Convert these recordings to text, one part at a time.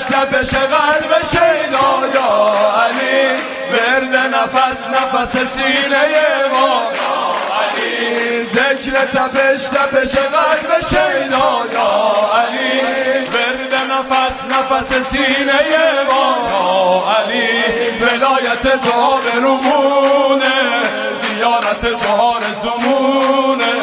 تپش قلب شیدا یا علی، ورد نفس نفس سینه ما یا علی، ذکر تپش قلب شیدا یا علی، ورد نفس نفس سینه ما یا علی، ولایت تو آبرومونه، زیارت تو آرزومونه،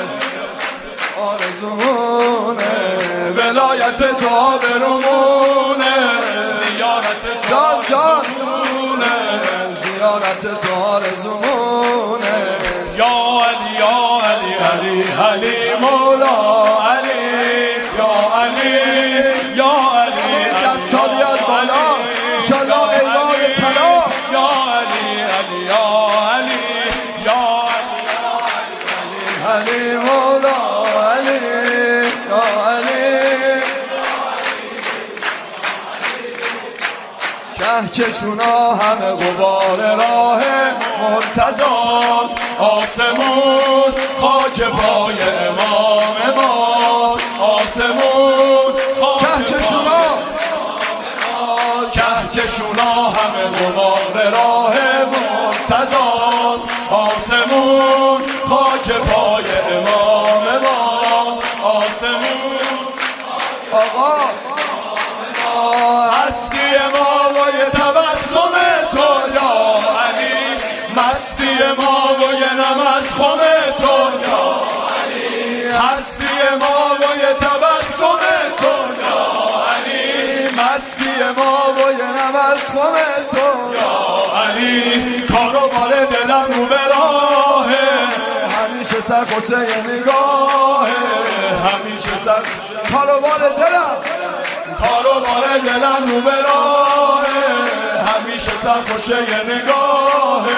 ولایت تو آبرومونه، زیارت تو آرزومونه، زیارت تو آرزومونه، یا علی یا علی علی علی مولا علی، یا علی یا علی دستا بیاد بالا انشالله ایوان طلا، یا علی علی یا علی یا علی علی مولا علی، یا علی کهکشونا همه غبار راه مرتضاست، آسمون خاک پای امام ماست، آسمون خاک کهکشونا همه غبار راه مرتضاست، آسمون خاک پای امام ماست، آسمون آقا هستی ما و یه تبسم تو یا علی، مستی ما و یه نم از خم تو یا علی، هستی ما و یه تبسم تو یا علی، مستی ما و یه نم از خم تو یا علی، کاروبار دلم رو به راهه، همیشه سرخوشه نگاهه، همیشه سرخوشه کاروبار دلم، کاروبار دلم رو به راهه، همیشه سرخوشه نگاهه،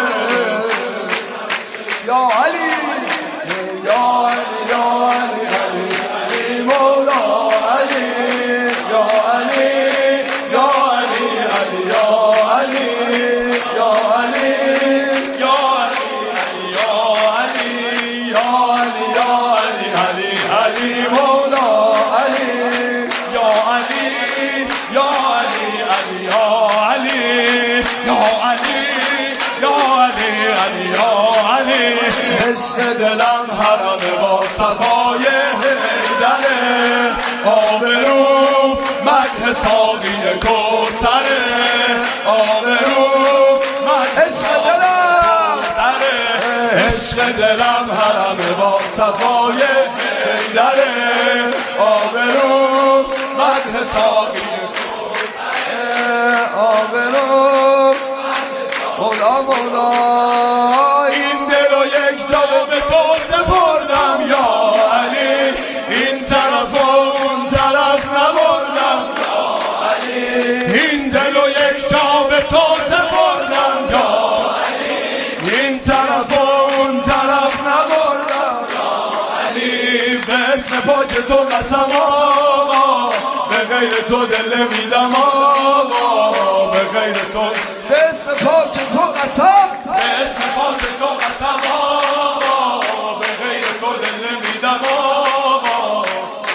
یا علی یا علی یا علی علی علی مولا علی، یا علی یا علی علی یا علی یا علی یا علی یا علی یا علی یا علی علی علی مولا علی، یا علی یا علی علی یا علی یا علی یا علی علی یا علی، عشق دلم حرم با صفای حیدره، آبرو مدح ساقی کوثره، آبرو مدح عشق دلم سره، عشق دلم حرم با صفای حیدره، آبرو مدح ساقی کوثره، آبرو مولا مولا، این دل و یک جا به تو سپردم یا علی، این طرف و اون طرف نبردم یا علی، این دل و یک جا به تو سپردم یا علی، این طرف و اون طرف نبردم یا علی، به اسم پاک تو قسم آقا، به غیر تو دل نمیدم آقا، به غیر تو، به اسم پاک تو قسم، به اسم پاک تو قسم آقا، به غیر تو دل نمیدم آقا،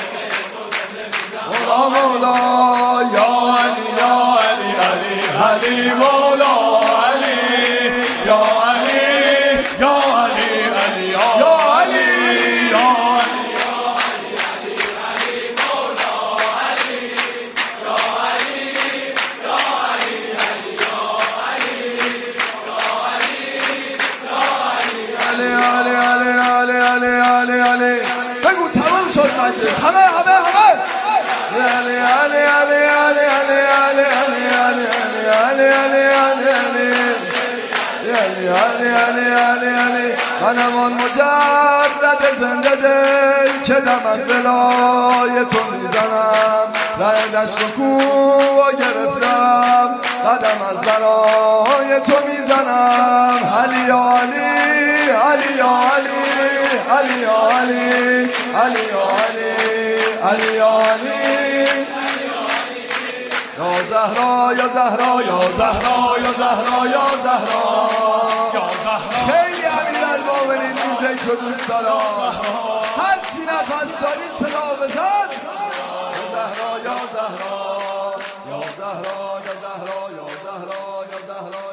مولا مولا یا علی یا علی علی علی مولا علی، یا علی یا علی علی یا علی یا بگو تمام شد مجلس، همه علی علی علی علی علی علی علی علی علی علی علی علی، منم آن مجرد زنده دل که دم از ولای تو میزنم، ره دشت و کوه گرفتم قدم از برای تو میزنم، علی یا علی علی یا علی علی یا علی علی یا علی علی یا علی، یا زهرا یا زهرا یا زهرا یا زهرا یا زهرا یا زهرا، خیلی امیرالمومنین این ذکر دوست دارم، هر چی نفس داری صدا بزن، یا زهرا یا زهرا یا زهرا یا زهرا یا زهرا یا زهرا